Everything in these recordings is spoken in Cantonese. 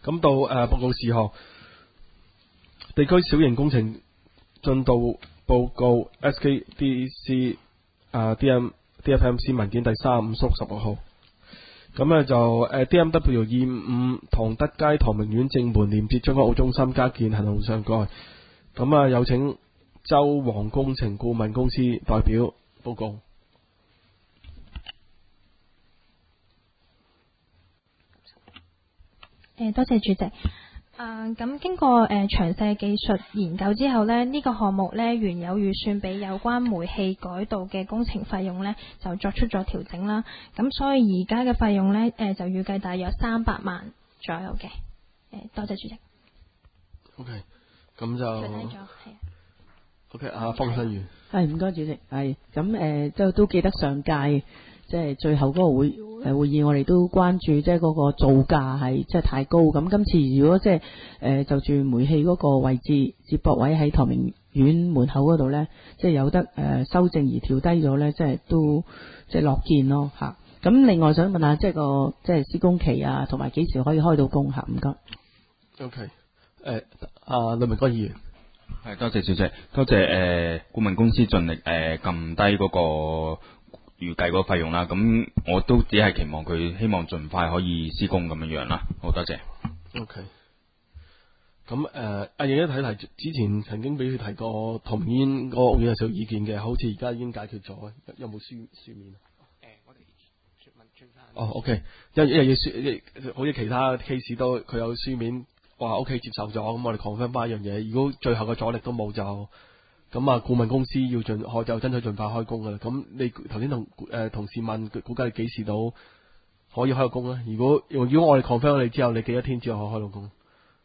咁到報告事項，地區小型工程進度報告 SKDC DFMC 文件第35/16號。咁咧就DMW 255唐德街唐明苑正門連接將軍澳中心加建行動上蓋。咁有請周黃工程顧問公司代表報告。 多謝主席。咁經過詳細嘅技術研究之後呢，呢個項目呢，原有預算俾有關煤氣改道嘅工程費用呢，就作出咗調整啦。咁所以而家嘅費用呢，就預計大約300萬左右嘅。多謝主席。 OK， 咁就除低咗，係。 OK， 方新宇。 係，唔該主席。係咁都記得上屆即係最後嗰個會議，我哋都關注即係嗰個造價係即係太高。咁今次如果即係就住煤氣嗰個位置接駁位喺唐明苑門口嗰度咧，即係有得修正而調低咗咧，即係都即係樂見咯嚇。咁另外想問下即係個即係施工期啊，同埋幾時可以開到工嚇？唔該。 OK， 呂明光議員。 係，多謝小姐，多謝顧問公司盡力撳低嗰個預計嗰個費用啦。咁我都只係期望佢希望盡快可以施工咁樣樣啦。好，多謝。 OK。咁阿爺一睇提之前曾經俾佢提過唐明苑嗰個屋苑係少意見嘅，好似而家已經解決咗，有冇書面？ 我哋問轉翻。 哦 ，OK， 因為要好似其他 case 都佢有書面。話 OK 接受咗，咁我哋 confirm 翻一樣嘢。如果最後嘅阻力都冇就，咁顧問公司要就爭取盡快開工噶啦。咁你頭先同事問，估計幾時到可以開個工咧？如果我哋 confirm 你之後，你幾多天之後可以開到工？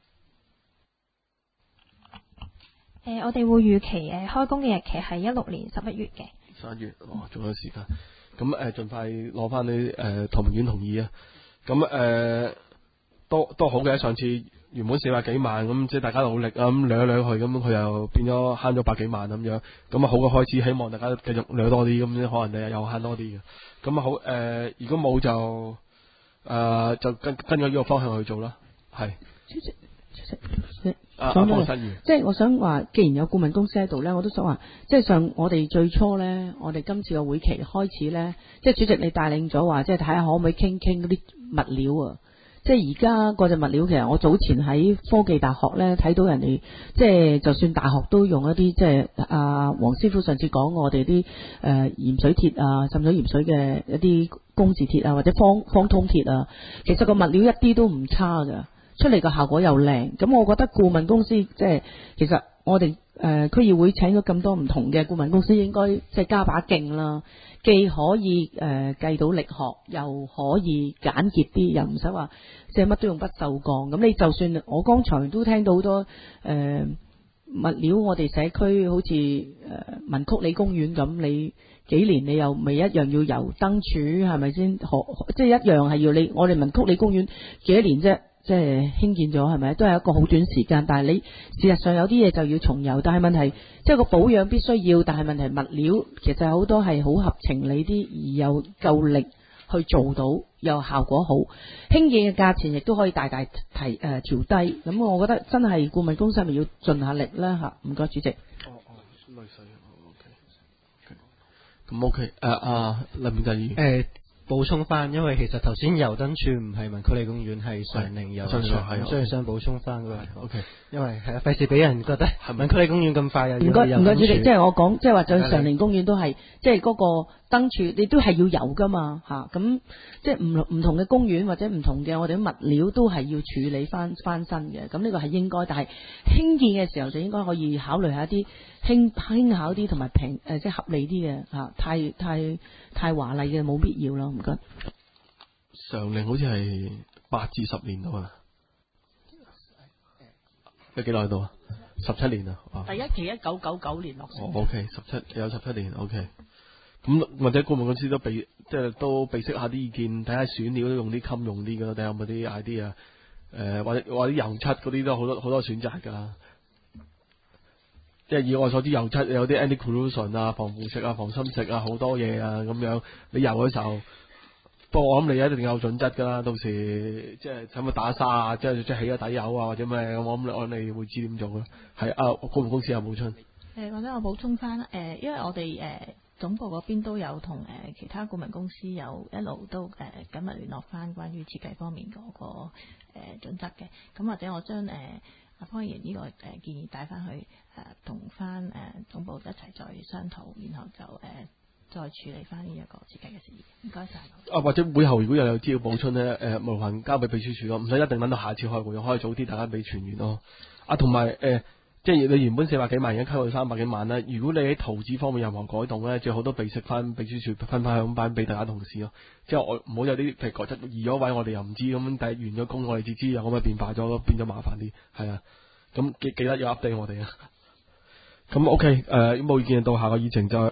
我哋會預期開工嘅日期係16年11月嘅。 11月，仲有時間。咁盡快攞翻你唐明苑同意啊。咁都好嘅，上次。原本400幾萬咁，即係大家努力啊，咁掠一掠去，咁佢又變咗慳咗100幾萬咁樣，咁好嘅開始，希望大家繼續掠多啲，咁可能你又慳多啲嘅，咁好如果冇就跟咗呢個方向去做啦，係。主席， 方新宇，即係我想話，既然有顧問公司喺度咧，我都想話，即係我哋最初咧，我哋今次嘅會期開始咧，即係主席你帶領咗話，即係睇下可唔可以傾嗰啲物料啊。即係而家嗰隻物料，其實我早前喺科技大學咧睇到人哋，即係就算大學都用一啲，即係黃師傅上次講我哋啲鹽水鐵啊、滲水鹽水嘅一啲工字鐵啊，或者方通鐵啊，其實個物料一啲都唔差噶，出嚟個效果又靚。咁我覺得顧問公司即係其實我哋區議會請咗咁多唔同嘅顧問公司，應該即係加把勁啦。既可以計到力學，又可以簡潔啲，又唔使話即係乜都用不鏽鋼。咁你就算我剛才都聽到好多物料，我哋社區好似文曲里公園咁，你幾年你又未一樣要油燈柱，係咪先？即係一樣係要你我哋文曲里公園幾多年啫？即係興建咗係咪？都係一個好短時間，但係你事實上有啲嘢就要重油，但係問題即係個保養必須要，但係問題物料其實好多係好合情理啲，而又夠力去做到，又效果好，興建嘅價錢亦都可以大大調低。咁我覺得真係顧問公司係咪要盡下力啦嚇？唔該主席。 類似 OK， 咁 OK， 林明議補充翻，因為其實頭先油燈柱唔係文曲里公園，係常寧油燈柱，所以想補充翻嗰個。OK， 因為係費事俾人覺得文曲里公園咁快又要油燈柱。唔該主席，即係我講，即係話就常寧公園都係，即係嗰個燈柱你都係要油噶嘛嚇。咁即係唔同嘅公園或者唔同嘅我哋啲物料都係要處理翻新嘅。咁呢個係應該，但係興建嘅時候就應該可以考慮下一啲輕巧啲同埋平即係合理啲嘅嚇，太華麗嘅冇必要咯。唔該。 常寧好似係8至10年到啊，有幾耐到啊？17年啊。 第一期1999年落成。 OK， 17年 OK。咁或者顧問公司都即係都備識下啲意見，睇下選料都用啲襟用啲噶，睇下有冇啲 idea。或者啲油漆嗰啲都好多選擇噶。即係以我所知，油漆有啲 anti-corrosion 啊、防腐蝕啊、防侵蝕啊，好多嘢啊咁樣。你油嘅時候， 不過我諗你一定有準則㗎啦，到時即係使乜打沙啊，即係起咗底油啊或者咩，我諗你會知點做嘅。係啊，顧問公司有補充。 或者我補充翻因為我哋總部嗰邊都有同其他顧問公司有一路都緊密聯絡翻關於設計方面嗰個準則嘅，咁或者我將阿方議員呢個建議帶翻去同翻總部一齊再商討，然後就再處理翻呢一個設計嘅事宜。唔該晒。 或者會後如果又有資料補充咧，無限交俾秘書處咯，唔使一定等到下次開會，可以早啲大家俾全員咯。同埋即係你原本400幾萬，而家溝到300幾萬咧。如果你喺圖紙方面有任何改動咧，最好都備悉翻秘書處分享翻俾大家同事咯。即係我唔好有啲譬如覺得移咗位，我哋又唔知咁，但係完咗工我哋至知有咁嘅變化咗，變咗麻煩啲。係啊，咁記得要 update 我哋啊。咁 OK，冇意見到下個議程就。